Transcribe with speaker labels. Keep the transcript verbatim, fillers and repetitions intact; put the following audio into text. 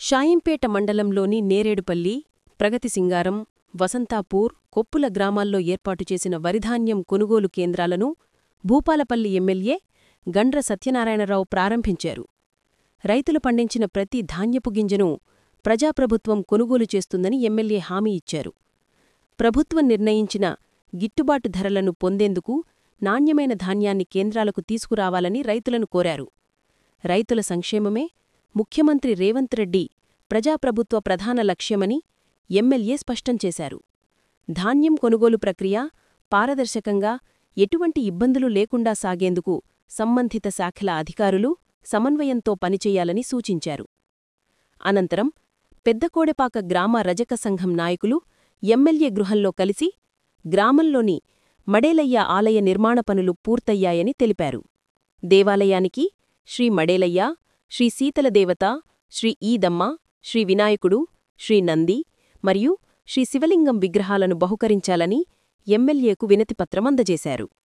Speaker 1: షాయింపేట మండలంలోని నేరేడుపల్లి, ప్రగతిసింగారం, వసంతాపూర్, కొప్పుల గ్రామాల్లో ఏర్పాటు చేసిన వరిధాన్యం కొనుగోలు కేంద్రాలను భూపాలపల్లి ఎమ్మెల్యే గండ్ర సత్యనారాయణరావు ప్రారంభించారు. రైతులు పండించిన ప్రతి ధాన్యపు గింజను ప్రజాప్రభుత్వం కొనుగోలు చేస్తుందని ఎమ్మెల్యే హామీ ఇచ్చారు. ప్రభుత్వం నిర్ణయించిన గిట్టుబాటు ధరలను పొందేందుకు నాణ్యమైన ధాన్యాన్ని కేంద్రాలకు తీసుకురావాలని రైతులను కోరారు. రైతుల సంక్షేమమే ముఖ్యమంత్రి రేవంత్ రెడ్డి ప్రజాప్రభుత్వ ప్రధాన లక్ష్యమని ఎమ్మెల్యే స్పష్టం చేశారు. ధాన్యం కొనుగోలు ప్రక్రియ పారదర్శకంగా, ఎటువంటి ఇబ్బందులు లేకుండా సాగేందుకు సంబంధిత శాఖల అధికారులు సమన్వయంతో పనిచేయాలని సూచించారు. అనంతరం పెద్దకోడెపాక గ్రామ రజక సంఘం నాయకులు ఎమ్మెల్యే గృహంలో కలిసి గ్రామంలోని మడేలయ్య ఆలయ నిర్మాణ పనులు పూర్తయ్యాయని తెలిపారు. దేవాలయానికి శ్రీ మడేలయ్య, శ్రీ శీతలదేవత, శ్రీ ఈదమ్మ, శ్రీ వినాయకుడు, శ్రీ నంది మరియు శ్రీ శివలింగం విగ్రహాలను బహుకరించాలని ఎమ్మెల్యేకు వినతిపత్రం అందజేశారు.